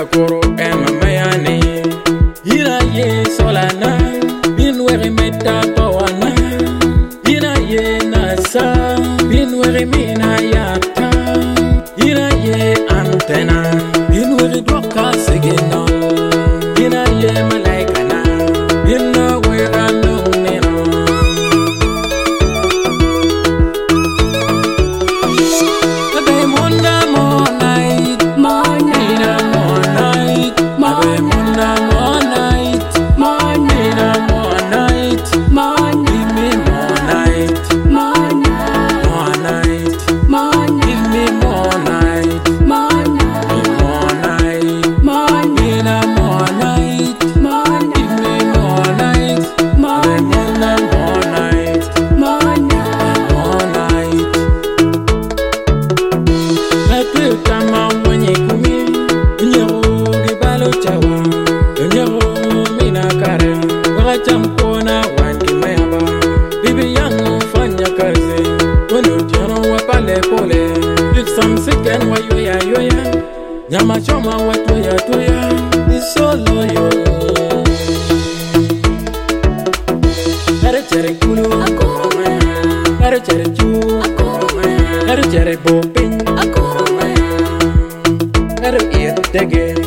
ka koro ema mayane ina ye solana binwere meta pawana ina ye nasa binwere mina yata ina ye antena binwere doka segena ina ye malaika na ina we anoneno Champona wangi mayaba bibi yangu fanya kazi wano jano wa pale pole big some sicken wa yoya nyama choma wa toya isolo yo chere kulu chere chu chere bopin chere tege